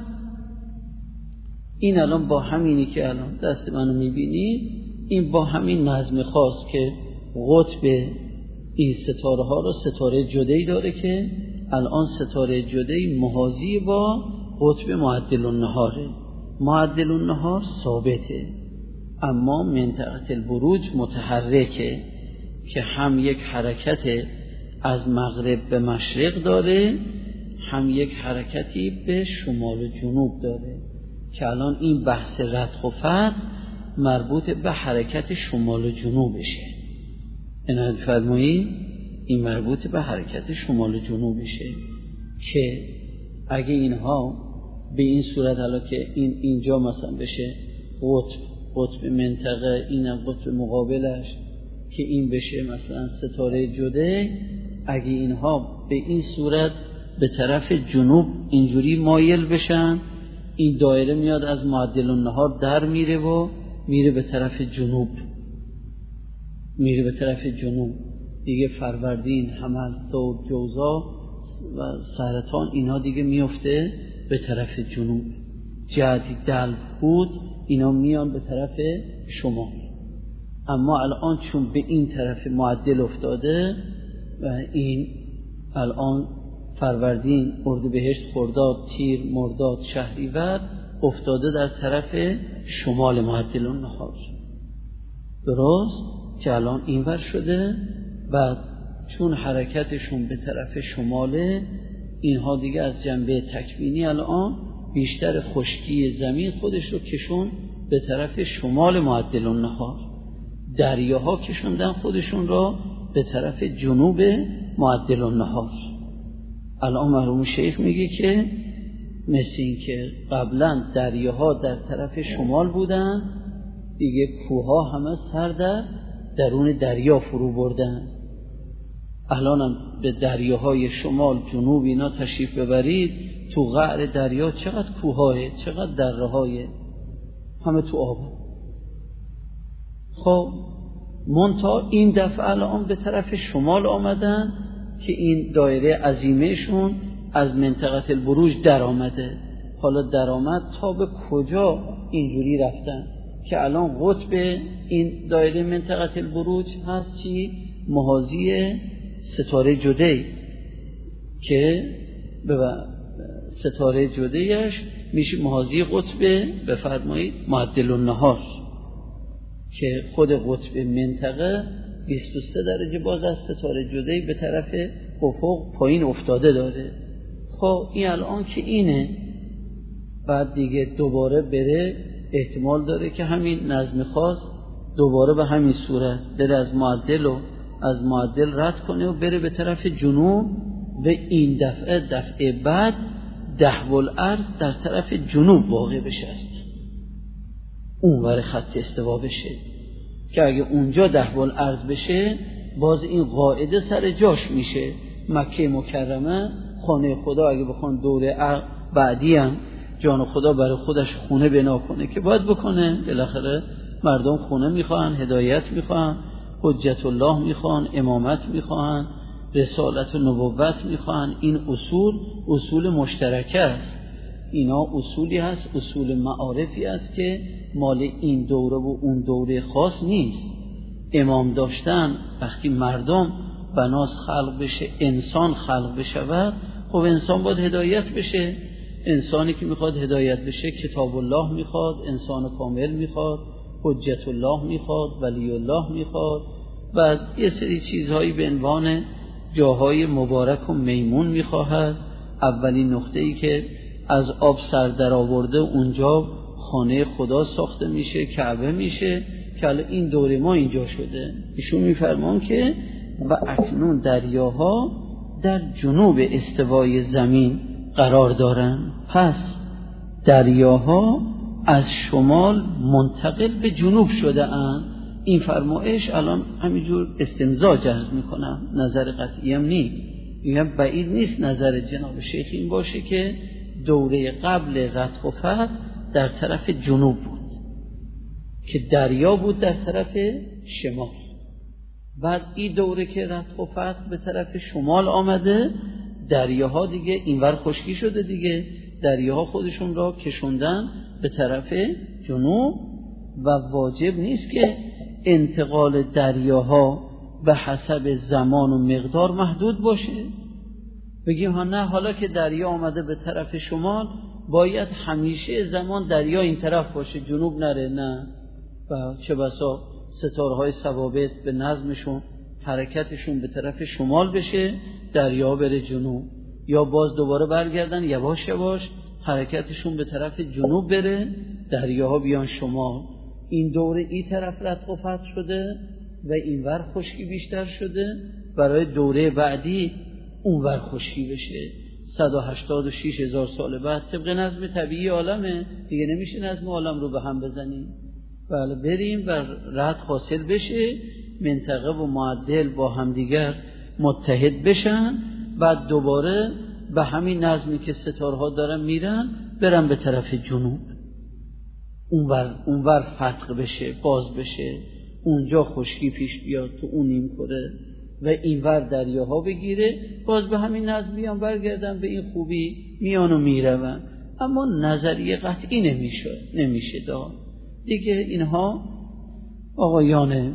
این الان با همینی که الان دست منو میبینید، این با همین نظم خاص که قطب این ستاره ها رو ستاره جدی داره که الان ستاره جدی محاذی با قطب معدل النهاره. معدل النهار ثابته، اما منطقه البروج متحرکه که هم یک حرکت از مغرب به مشرق داره، هم یک حرکتی به شمال و جنوب داره که الان این بحث ردخ و فتح مربوط به حرکت شمال و جنوبشه. عنایت فرمایید این مربوط به حرکت شمال و جنوبشه که اگه اینها به این صورت حالا که این اینجا مثلا بشه قطب قطب منطقه، اینم قطب مقابلش که این بشه مثلا ستاره جده، اگه اینها به این صورت به طرف جنوب اینجوری مایل بشن، این دایره میاد از معدل النهار در میره و میره به طرف جنوب، میره به طرف جنوب دیگه. فروردین، حمل، ثور، جوزا و سرطان اینا دیگه میفته به طرف جنوب. جد، دلو، هود اینا میان به طرف شمال. اما الان چون به این طرف معدل افتاده و این الان فروردین، اردیبهشت، خرداد، تیر، مرداد، شهریور افتاده در طرف شمال معدل النهار، درست که الان اینور شده. بعد چون حرکتشون به طرف شماله، اینها دیگه از جنبه تکوینی الان بیشتر خشکی زمین خودش رو کشون به طرف شمال معدل النهار، دریاها کشوندن خودشون را به طرف جنوب معدل النهار. الان مرحوم شیخ میگه که مثل این که قبلا دریاها در طرف شمال بودن، دیگه کوها همه سر در درون دریا فرو بردن. الان هم به دریاهای شمال جنوب اینا تشریف ببرید، تو قعر دریا چقدر کوهاه، چقدر دره‌های، همه تو آب. خب منتها این دفعه الان به طرف شمال آمدن که این دایره عظیمهشون از منطقه البروج در آمده. حالا در آمد تا به کجا اینجوری رفتن که الان قطب این دایره منطقه البروج هست چی؟ محاذی ستاره جدی که به ستاره جدهش میشه محاذی قطب بفرمایید معدل النهار که خود قطب منطقه بیست و سه درجه باز از ستاره جدهی به طرف افق پایین افتاده داره. خب این الان که اینه بعد دیگه دوباره بره احتمال داره که همین نظم خاص دوباره به همین صورت بره از معدل و از معدل رد کنه و بره به طرف جنوب و این دفعه دفعه بعد دهو الارض در طرف جنوب واقع بشه اون ور خط استوا بشه که اگه اونجا دهو الارض بشه باز این قاعده سر جاش میشه. مکه مکرمه خانه خدا اگه بخوان دوره بعدی هم جان خدا برای خودش خونه بنا کنه که باید بکنه، بالاخره مردم خونه میخوان، هدایت میخوان، حجت الله میخوان، امامت میخوان، رسالت و نبوت میخوان. این اصول اصول مشترکه است، اینا اصولی هست، اصول معارفی است که مال این دوره و اون دوره خاص نیست. امام داشتن وقتی مردم بناس خلق بشه، انسان خلق بشه، خب انسان باید هدایت بشه. انسانی که میخواد هدایت بشه کتاب الله میخواد، انسان کامل میخواد، حجت الله میخواد، ولی الله میخواد، بعد یه سری چیزهایی به عنوان جاهای مبارک و میمون میخواهد. اولین نقطه‌ای که از آب سر در آورده اونجا خانه خدا ساخته میشه، کعبه میشه که الان این دوره ما اینجا شده. ایشون میفرمان که و اکنون دریاها در جنوب استوای زمین قرار دارن، پس دریاها از شمال منتقل به جنوب شده اند. این فرمایش الان همینجور استمزاج عرض میکنم، نظر قطعی هم نیست، این بعید نیست نظر جناب شیخ این باشه که دوره قبل رتق و فتح در طرف جنوب بود که دریا بود در طرف شمال، بعد این دوره که رتق و فتح به طرف شمال آمده دریاها دیگه اینور خشکی شده دیگه، دریاها خودشون را کشوندن به طرف جنوب و واجب نیست که انتقال دریاها به حسب زمان و مقدار محدود باشه. بگیم ها نه حالا که دریا آمده به طرف شمال باید همیشه زمان دریا این طرف باشه جنوب نره، نه. و چه بسا ستارهای ثوابت به نظمشون حرکتشون به طرف شمال بشه دریا بره جنوب، یا باز دوباره برگردن یواش یواش حرکتشون به طرف جنوب بره دریاها بیان شمال. این دوره این طرف رتق و فتح شده و این ور خشکی بیشتر شده، برای دوره بعدی اون ور خشکی بشه. صد و هشتاد و شش هزار سال بعد طبق نظم طبیعی عالمه دیگه، نمیشه نظم عالم رو به هم بزنیم. بله بریم و رد حاصل بشه، منطقه و معدل با همدیگر متحد بشن، بعد دوباره به همین نظمی که ستارها دارن میرن برن به طرف جنوب، اونور اونور فتح بشه، باز بشه، اونجا خشکی پیش بیاد تو اون نیم کره و اینور دریاها بگیره، باز به همین نظم بیان برگردن به این خوبی میان و میرون. اما نظریه قطعی نمیشه نمیشه داد دیگه. اینها آقایان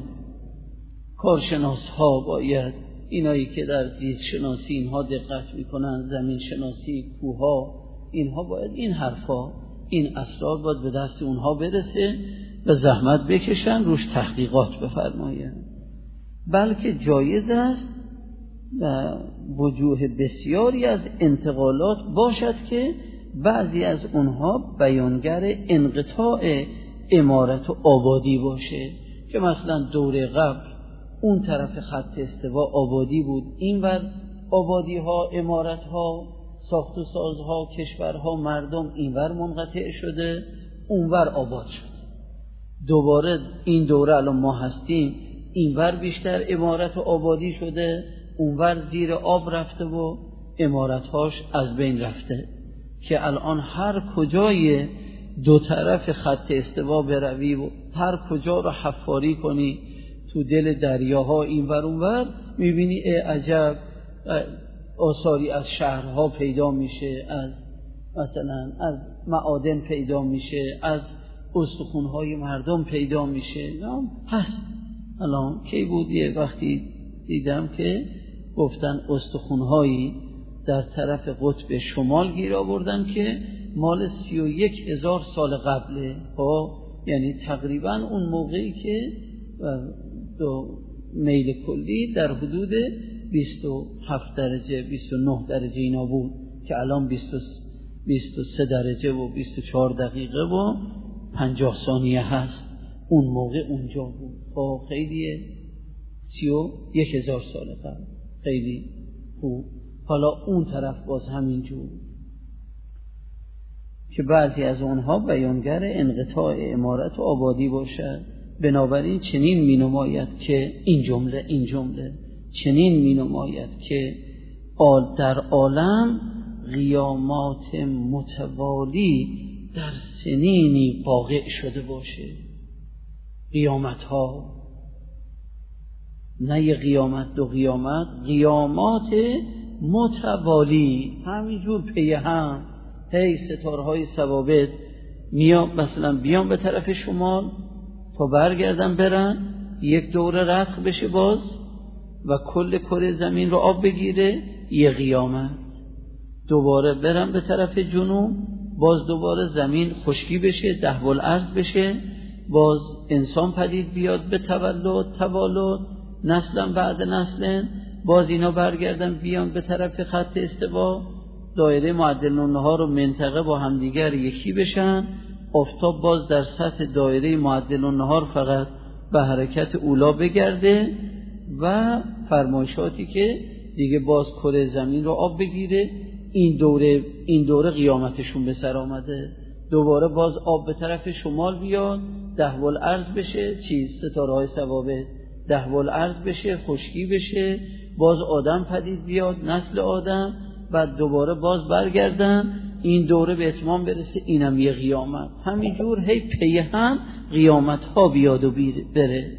کارشناس ها باید، اینایی که در زیست شناسی اینها دقت میکنن، زمین شناسی، کوه ها، اینها باید این حرفا، این اسرار باید به دست اونها برسه و زحمت بکشن روش تحقیقات بفرماین. بلکه جایز است و وجوه بسیاری از انتقالات باشد که بعضی از اونها بیانگر انقطاع عمارت و آبادی باشه، که مثلا دوره قبل اون طرف خط استوا آبادی بود، اینور آبادی ها، عمارت ها، ساخت و سازها، کشورها، مردم اینور منقطع شده، اونور آباد شد. دوباره این دوره الان ما هستیم، اینور بیشتر عمارت و آبادی شده، اونور زیر آب رفته و عمارتهاش از بین رفته، که الان هر کجای دو طرف خط استوا بروی و هر کجا رو حفاری کنی تو دل دریاها اینور اونور میبینی ای عجب آثاری از شهرها پیدا میشه، از مثلا از معادن پیدا میشه، از استخوان‌های مردم پیدا میشه. نام هست. الان کی بود یه وقتی دیدم که گفتن استخوان‌هایی در طرف قطب شمال گیر آوردن که مال سی و یک هزار سال قبله. یعنی تقریبا اون موقعی که دو میل کلی در حدود بیست و هفت درجه بیست و نه درجه اینا بود که الان بیست و سه درجه و بیست و چهار دقیقه و پنجاه ثانیه هست. اون موقع اونجا بود. خب خیلی سی و یک هزار سال قبل، خیلی خوب. حالا اون طرف باز همینجور که بعضی از اونها بیانگر انقطاع عمارت و آبادی باشد. بنابراین چنین می نماید که این جمله این جمله چنین می نماید که در عالم قیامات متوالی در سنینی واقع شده باشه. قیامت ها، نه یه قیامت دو قیامت، قیامات متوالی همینجور پی هم. هی ستارهای ثوابت میان مثلا بیان به طرف شمال تا برگردن برن یک دوره رتق بشه باز و کل کره زمین رو آب بگیره، یه قیامت. دوباره برن به طرف جنوب باز دوباره زمین خشکی بشه، دهوال ارض بشه، باز انسان پدید بیاد به تولد توالد نسلا بعد نسل، باز اینا برگردن بیان به طرف خط استوا، دایره معدل النهار و منطقه با همدیگر یکی بشن، آفتاب باز در سطح دایره معدل النهار فقط به حرکت اولا بگرده و فرمایشاتی که دیگه باز کره زمین رو آب بگیره. این دوره این دوره قیامتشون به سر آمده. دوباره باز آب به طرف شمال بیاد، دهوال ارض بشه، چیز ستاره‌های ثوابت دهوال ارض بشه، خشکی بشه، باز آدم پدید بیاد، نسل آدم، بعد دوباره باز برگردن، این دوره به اتمام برسه. اینم یه قیامت. همینجور هی پی هم قیامت ها بیاد و بره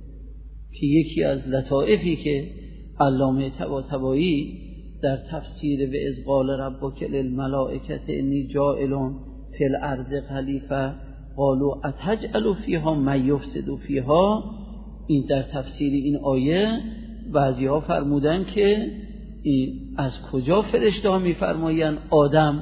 که یکی از لطائفی که علامه طباطبایی در تفسیر به اذ قال ربک للملائکة انی جاعل فی الارض خلیفه قالوا اتجعل فیها من یفسد فیها، این در تفسیر این آیه بعضی ها فرمودن که از کجا فرشته ها میفرمایند آدم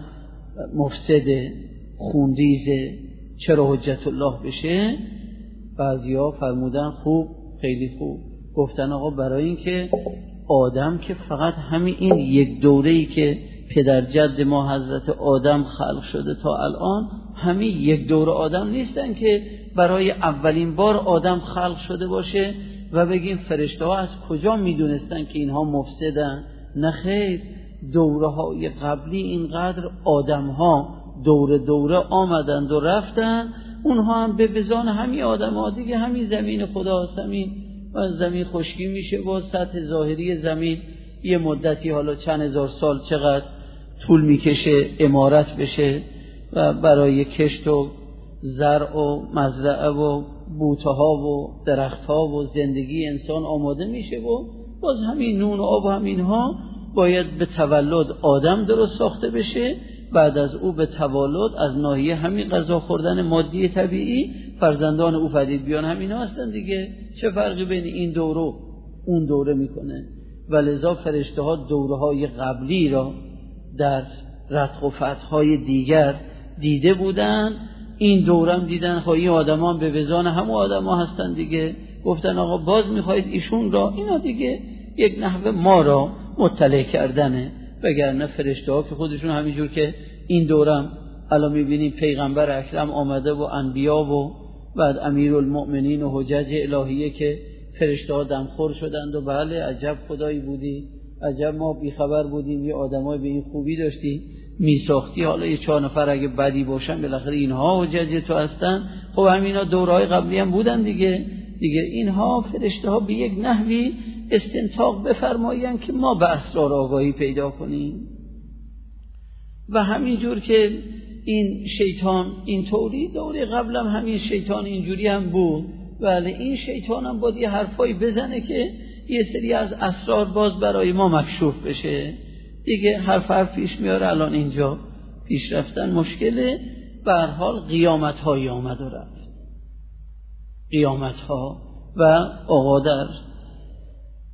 مفسد خونریزه چرا حجت الله بشه؟ بعضی ها فرمودن خوب، خیلی خوب، گفتن آقا برای این که آدم که فقط همین این یک دوره‌ای که پدر جد ما حضرت آدم خلق شده تا الان، همین یک دوره آدم نیستن که برای اولین بار آدم خلق شده باشه و بگیم فرشته ها از کجا میدونستن که اینها مفسدن؟ نه خیر، دوره های قبلی اینقدر آدم ها دوره دوره آمدند و رفتن، اونها هم به بزان همین آدم ها دیگه همین زمین خداست، همین و زمین خشکی میشه با سطح ظاهری زمین یه مدتی حالا چند هزار سال چقدر طول میکشه عمارت بشه و برای کشت و زرع و مزرعه و بوته ها و درخت ها و زندگی انسان آماده میشه و باز همین نون و آب و همین ها باید به تولد آدم درست ساخته بشه، بعد از او به تولد از ناحیه همین غذا خوردن مادی طبیعی فرزندان او پدید بیان. همین ها هستن دیگه. چه فرقی بین این دوره اون دوره میکنه؟ ولذا فرشته ها دوره های قبلی را در رتق و فتح های دیگر دیده بودن، این دورم دیدن خواهی این آدم ها به وزان همون آدم ها هستن دیگه. گفتن آقا باز میخواید ایشون را، اینا دیگه یک نحوه ما را مطلع کردنه، وگرنه فرشته ها که خودشون همینجور که این دورم الان میبینیم پیغمبر اکرم آمده و انبیا و بعد امیرالمؤمنین و حجج الهیه که فرشته ها دمخور شدند و بله عجب خدایی بودی، عجب ما بیخبر بودیم، یه آدمای به این خوبی داشتی میساختی، حالا یه چهار نفر اگه بدی باشن بالاخره اینها حجج تو هستن. خب همینا دورهای قبلی هم بودن دیگه. دیگه اینها فرشته ها به یک نحوی استنطاق بفرمایند که ما به اسرار آگاهی پیدا کنیم. و همینجور که این شیطان اینطوری دوره قبل هم همین شیطان اینجوری هم بود، ولی این شیطان هم باید یه حرفایی بزنه که یه سری از اسرار باز برای ما مکشوف بشه دیگه. حرف حرف پیش میاره. الان اینجا پیش رفتن مشکله. به هر حال قیامت هایی آمد و رفت، قیامت ها. و آقا در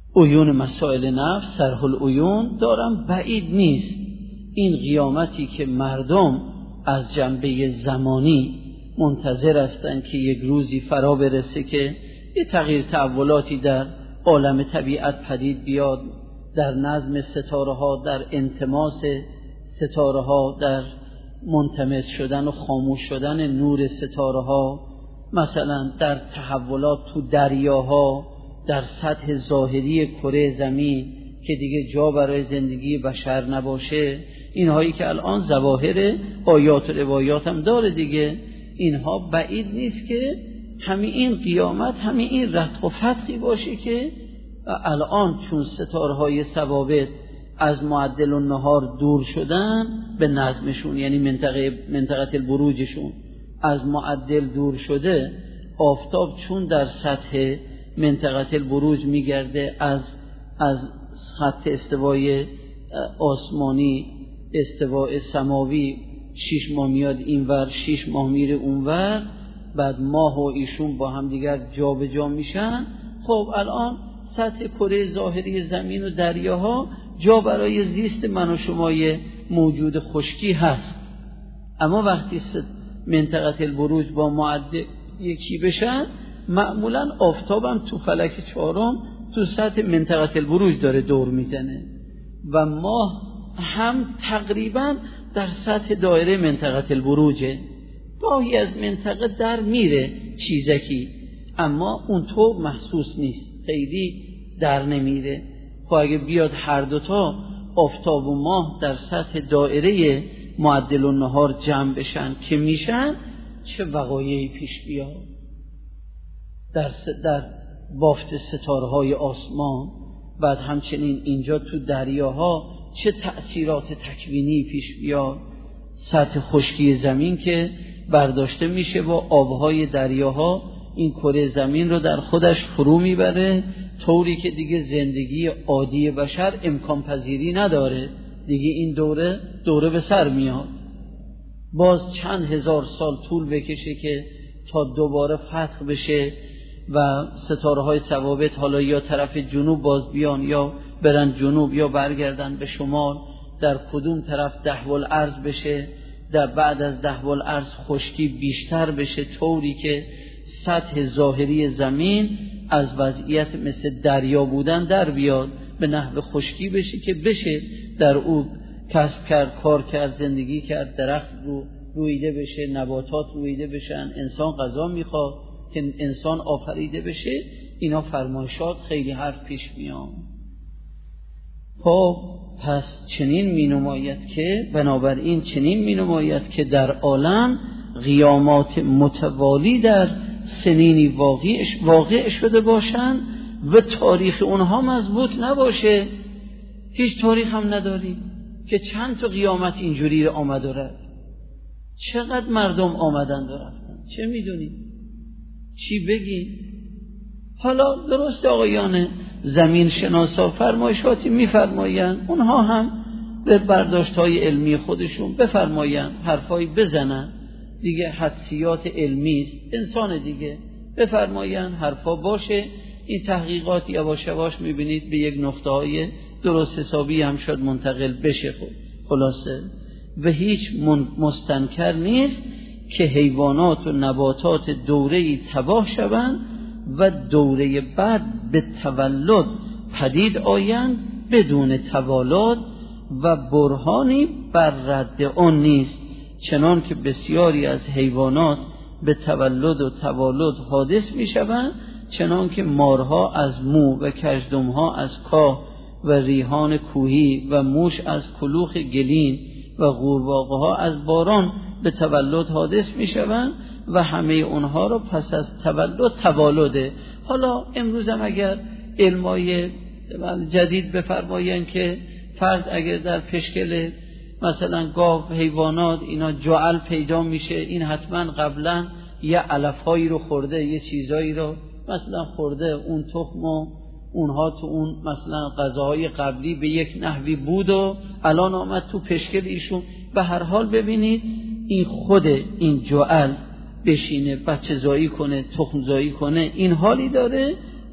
عیون مسائل نفس، سرح العیون دارم، بعید نیست این قیامتی که مردم از جنبه زمانی منتظر هستند که یک روزی فرا برسه که یه تغییر تحولاتی در عالم طبیعت پدید بیاد، در نظم ستاره ها، در انتماس ستاره ها، در منتمس شدن و خاموش شدن نور ستاره ها، مثلا در تحولات تو دریاها، در سطح ظاهری کره زمین که دیگه جا برای زندگی بشر نباشه، اینهایی که الان ظواهر آیات و روایات هم داره دیگه، اینها بعید نیست که همین این قیامت همین این رتق و فتقی باشه که الان چون ستارهای ثوابت از معدل النهار دور شدن به نظمشون، یعنی منطقه منطقه البروجشون از معدل دور شده، آفتاب چون در سطح منطقه البروج میگرده، از از خط استوای آسمانی استواء سماوی شش ماه میاد اینور، شش ماه میره اونور، بعد ماه و ایشون با هم دیگر جا به جا میشن. خب الان سطح کره ظاهری زمین و دریاها جا برای زیست من و شمای موجود خشکی هست، اما وقتی منطقه البروج با معدل یکی بشن، معمولا آفتابم تو فلک چهارم تو سطح منطقه البروج داره دور میزنه و ماه هم تقریبا در سطح دایره منطقه البروجه. گاهی از منطقه در میره چیزکی، اما اونطور محسوس نیست، خیلی در نمیره. خب اگه بیاد هر دوتا آفتاب و ماه در سطح دایره معدل النهار جمع بشن که میشن، چه وقایعی پیش بیاد در در بافت ستارهای آسمان، بعد همچنین اینجا تو دریاها چه تأثیرات تکوینی پیش بیاد. سطح خشکی زمین که برداشته میشه با آبهای دریاها، این کره زمین رو در خودش فرو میبره، طوری که دیگه زندگی عادی بشر امکان پذیری نداره دیگه. این دوره دوره به سر میاد، باز چند هزار سال طول بکشه که تا دوباره فتح بشه و ستاره های ثوابت حالا یا طرف جنوب باز بیان یا برن جنوب یا برگردن به شمال، در کدوم طرف دهو الارض بشه، در بعد از دهو الارض خشکی بیشتر بشه طوری که سطح ظاهری زمین از وضعیت مثل دریا بودن در بیاد به نحو خشکی بشه که بشه در او کسب کرد، کار کرد، زندگی کرد، درخت رو رویده بشه، نباتات رویده بشن، انسان غذا میخواد که انسان آفریده بشه. اینا فرمایشات خیلی حرف پیش میان. خب پس چنین می نماید که بنابراین چنین می نماید که در عالم قیامات متوالی در سنینی واقعش واقع شده باشند و تاریخ اونها مضبوط نباشه. هیچ تاریخ هم نداری که چند تا قیامت اینجوری رو آمد و رفت، چقدر مردم آمدن و رفتن، چه میدونی چی بگی؟ حالا درست آقایان زمین شناسا فرمایشاتی میفرمایند، اونها هم به برداشت‌های علمی خودشون بفرمایند، حرفایی بزنن دیگه، حدسیات علمی است، انسان دیگه بفرمایند حرفا باشه. این تحقیقات یواش یواش میبینید به یک نقطه‌های درست حسابی هم شد منتقل بشه. خود خلاصه و هیچ مستنکر نیست که حیوانات و نباتات دوره‌ای تباه شوند و دوره بعد به تولد پدید آیند بدون توالد و برهانی بر رد آن نیست، چنان که بسیاری از حیوانات به تولد و توالد حادث می شوند، چنان که مارها از مو و کژدمها از کاه و ریحان کوهی و موش از کلوخ گلین و قورباغه‌ها از باران به تولد حادث می شوند و همه اونها رو پس از تولد توالده. حالا امروز هم اگر علمای جدید بفرمایند که فرض اگر در پشکل مثلا گاو حیوانات اینا جعل پیدا میشه، این حتما قبلا یه علفهایی رو خورده، یه چیزایی رو مثلا خورده، اون تخم و اونها تو اون مثلا غذاهای قبلی به یک نحوی بود و الان آمد تو پشکل ایشون. به هر حال ببینید این خود این جعل بشینه بچه زایی کنه، تخم زایی کنه، این حالی داره،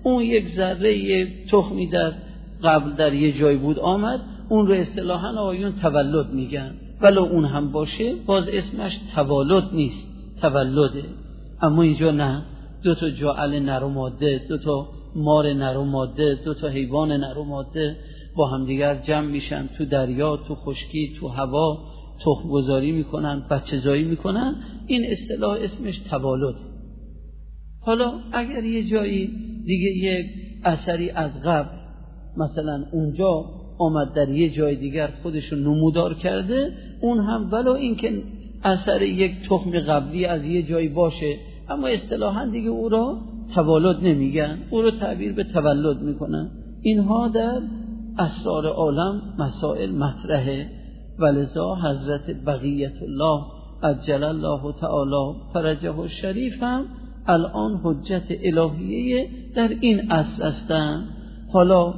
اون یک ذره یک تخمی در قبل در یه جای بود آمد، اون رو اصطلاحاً آقایون تولد میگن، ولو اون هم باشه باز اسمش تولد نیست، تولده. اما اینجا نه، دو تا جعل نر و ماده، دو تا مار نر و ماده، دو تا حیوان نر و ماده با همدیگر جمع میشن تو دریا، تو خشکی، تو هوا تخم گذاری میکنن، بچه زایی میکنن. این اصطلاح اسمش تولد. حالا اگر یه جایی دیگه یک اثری از قبل مثلا اونجا آمد در یه جای دیگر خودشو نمودار کرده، اون هم ولو اینکه اثر یک تخم قبلی از یه جایی باشه، اما اصطلاحاً دیگه او را تولد نمیگن، او را تعبیر به تولد میکنن. اینها در اسرار عالم مسائل مطرحه. ولذا حضرت بقیت الله عجل الله تعالی فرجه الشریف هم الان حجت الهیه در این اصل هستند. حالا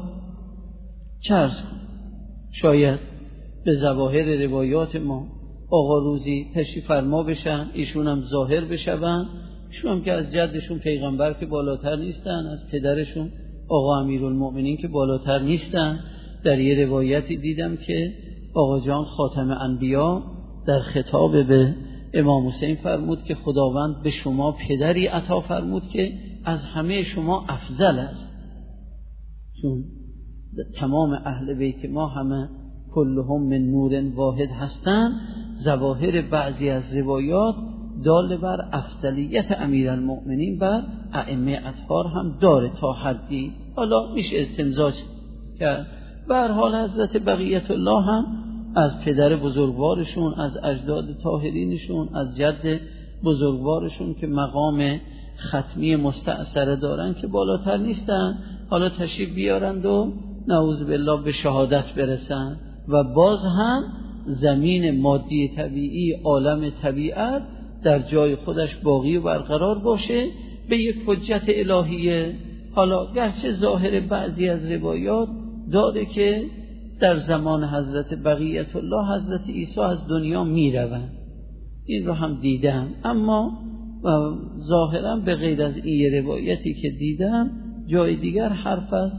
چرس شاید به ظواهر روایات ما آقا روزی تشریف فرما بشن، ایشون هم ظاهر بشون، ایشون هم که از جدشون پیغمبر که بالاتر نیستن، از پدرشون آقا امیرالمؤمنین که بالاتر نیستن. در یه روایتی دیدم که آقا جان خاتم انبیا در خطاب به امام حسین فرمود که خداوند به شما پدری عطا فرمود که از همه شما افضل است، چون تمام اهل بیت ما همه کلهم من نور واحد هستند. ظواهر بعضی از روایات دال بر افضلیت امیرالمؤمنین بر ائمه اطهار هم داره تا حدی. حالا میشه استنتاج کرد. به هر حال حضرت بقیت الله هم از پدر بزرگوارشون، از اجداد طاهرینشون، از جد بزرگوارشون که مقام ختمی مستأثره دارن که بالاتر نیستن، حالا تشریف بیارند و نعوذ بالله به شهادت برسن و باز هم زمین مادی طبیعی عالم طبیعت در جای خودش باقی و برقرار باشه به یک حجت الهیه. حالا گرچه ظاهر بعضی از روایات داره که در زمان حضرت بقیت الله حضرت عیسی از دنیا می روند، این رو هم دیدم، اما ظاهرا به غیر از این روایتی که دیدم جای دیگر حرف از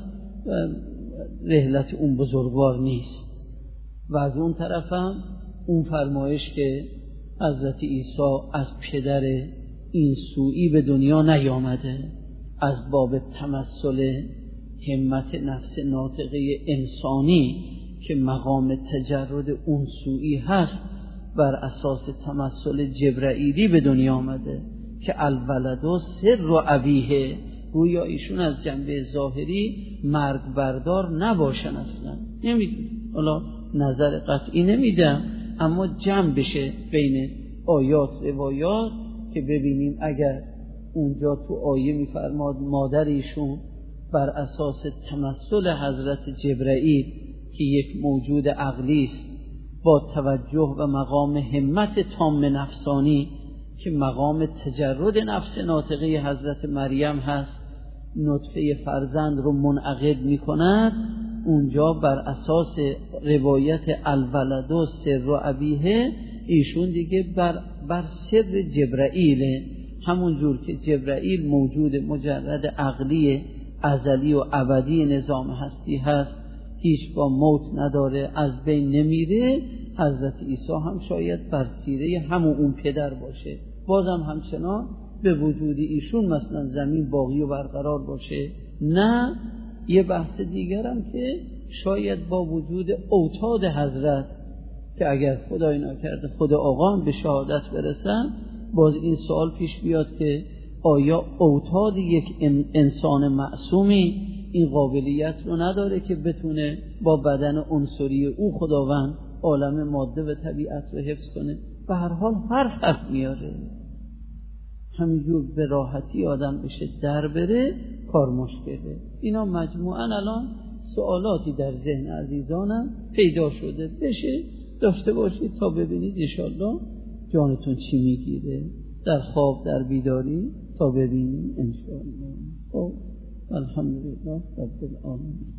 رحلت اون بزرگوار نیست. و از اون طرف هم اون فرمایش که حضرت عیسی از پدر این سوئی به دنیا نیامده، از باب تمثل همت نفس ناطقه انسانی که مقام تجرد اون سوئی هست بر اساس تمثل جبرائیلی به دنیا آمده که الولد و سر و ابیه، گویا ایشون از جنبه ظاهری مرگ بردار نباشن اصلا. نمیدونم، حالا نظر قطعی نمیدم، اما جمع بشه بین آیات روایات که ببینیم اگر اونجا تو آیه میفرماد مادر ایشون بر اساس تمثل حضرت جبرائیل که یک موجود عقلی است با توجه و مقام همت تام نفسانی که مقام تجرد نفس ناطقه حضرت مریم هست، نطفه فرزند رو منعقد می کند، اونجا بر اساس روایت الولد و سر و ابیه ایشون دیگه بر, بر سر جبرائیل، همون جور که جبرائیل موجود مجرد عقلی ازلی و ابدی نظام هستی هست، هیچ با موت نداره، از بین نمیره، حضرت عیسی هم شاید بر سیره همون اون پدر باشه، بازم همچنان به وجود ایشون مثلا زمین باقی و برقرار باشه. نه، یه بحث دیگرم که شاید با وجود اوتاد حضرت که اگر خدای نکرده خود آقا هم به شهادت برسن، باز این سوال پیش بیاد که آیا اوتاد یک انسان معصومی این قابلیت رو نداره که بتونه با بدن عنصری او خداوند عالم ماده و طبیعت رو حفظ کنه؟ به هر حال هر حرف میاره، همینجور به راحتی آدم بشه در بره کار مشکله. اینا مجموعاً الان سوالاتی در ذهن عزیزانم پیدا شده، بشه داشته باشید تا ببینید انشالله جانتون چی میگیره در خواب در بیداری تا ببینید انشالله. خب الحمدلله رب العالمین.